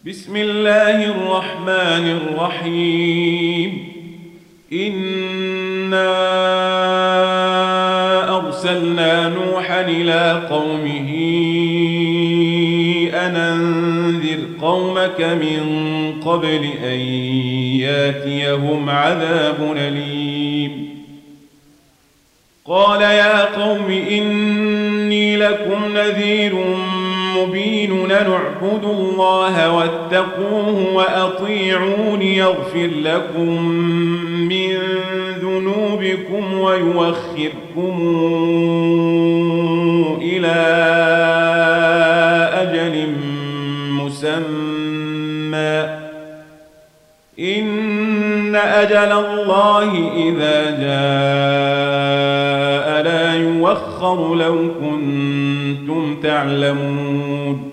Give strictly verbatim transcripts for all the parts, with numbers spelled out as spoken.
بسم الله الرحمن الرحيم. إنا أرسلنا نوحا إلى قومه أن أنذر قومك من قبل أن ياتيهم عذاب أليم. قال يا قوم إني لكم نذير مبين أن اعبدوا الله واتقوه وأطيعون يغفر لكم من ذنوبكم ويوخركم إلى أجل مسمى إن أجل الله إذا جاء لا يوخر لو كنتم تعلمون.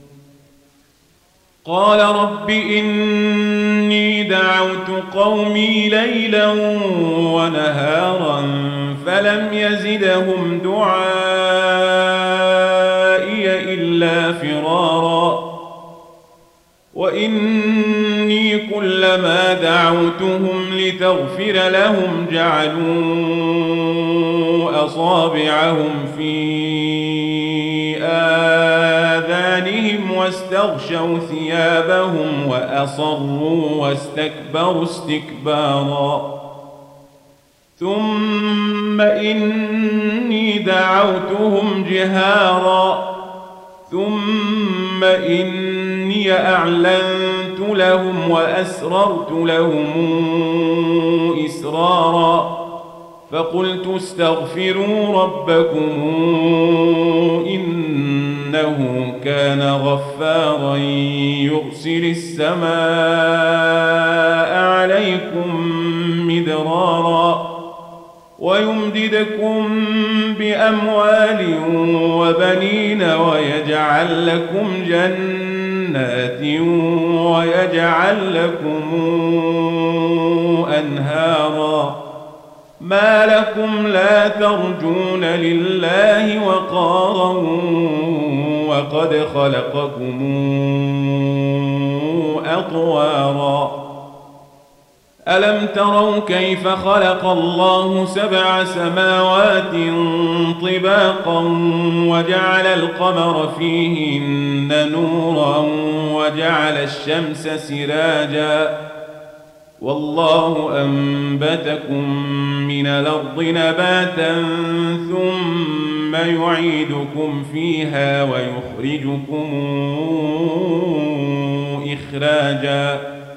قال رب إني دعوت قومي ليلا ونهارا فلم يزدهم دعائي إلا فرارا وإني كلما دعوتهم لتغفر لهم جعلوا أصابعهم في آذانهم واستغشوا ثيابهم وأصروا واستكبروا استكبارا ثم إني دعوتهم جهارا ثم إني أعلنت لهم وأسررت لهم إسرارا فقلت استغفروا ربكم إنه كان غفارا يرسل السماء عليكم مدرارا ويمددكم بأموال وبنين ويجعل لكم جنات ويجعل لكم أنهارا ما لكم لا ترجون لله وقارا وقد خلقكم أطوارا ألم تروا كيف خلق الله سبع سماوات طباقا وجعل القمر فيهن نورا وجعل الشمس سراجا والله أنبتكم من الأرض نباتا ثم يعيدكم فيها ويخرجكم إخراجا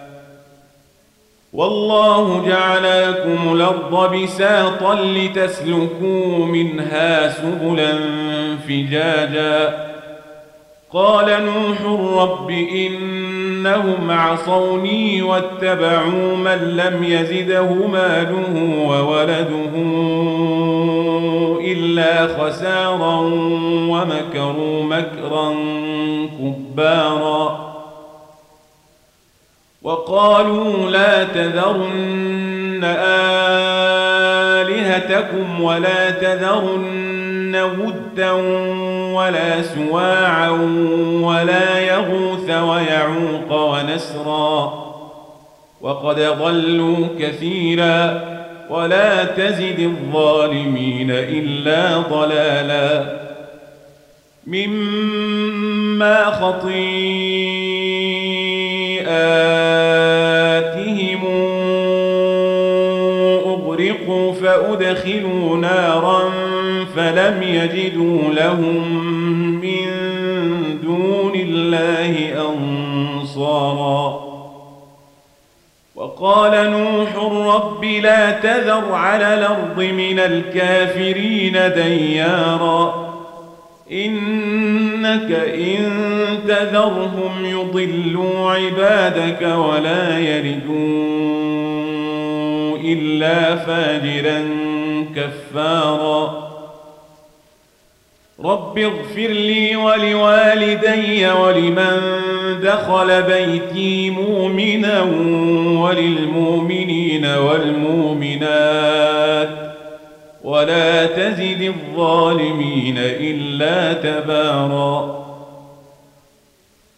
والله جعل لكم الأرض بساطا لتسلكوا منها سبلا فجاجا قال نوح رب إنهم عصوني واتبعوا من لم يزده ماله وولده إلا خسارا ومكروا مكرا كبارا وقالوا لا تذرن آلهتكم ولا تذرن ودا ولا سواعا ولا يغوث ويعوق ونسرا وقد ضلوا كثيرا ولا تزد الظالمين إلا ضلالا مما خطيئاتهم أغرقوا فأدخلوا نارا فلم يجدوا لهم من دون الله أنصارا وقال نوح رب لا تذر على الأرض من الكافرين ديارا إنك إن تذرهم يضلوا عبادك ولا يلدوا إلا فاجرا كفارا رب اغفر لي ولوالدي ولمن دخل بيتي مؤمنا وللمؤمنين والمؤمنات ولا تزد الظالمين إلا تبارا